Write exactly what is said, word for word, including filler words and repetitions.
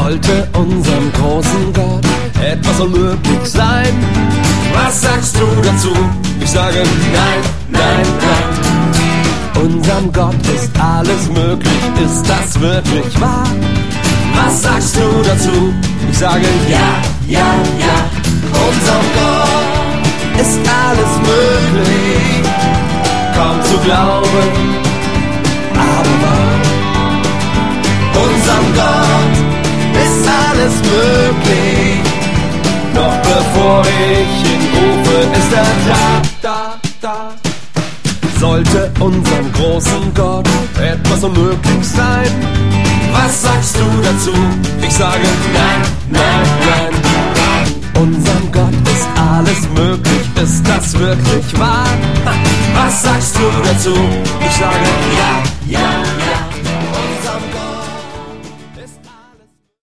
Sollte unserem großen Gott etwas unmöglich sein? Was sagst du dazu? Ich sage nein, nein, nein. Unserem Gott ist alles möglich, ist das wirklich wahr? Was sagst du dazu? Ich sage ja, ja, ja. Unserem Gott ist alles möglich, kaum zu glauben, aber wahr. Unserem Gott ist alles möglich, noch bevor ich ihn rufe, ist er da, da, da. Sollte unserem großen Gott etwas unmöglich sein? Was sagst du dazu? Ich sage nein, nein, nein. Unserem Gott ist alles möglich, ist das wirklich wahr? Was sagst du dazu? Ich sage ja, ja.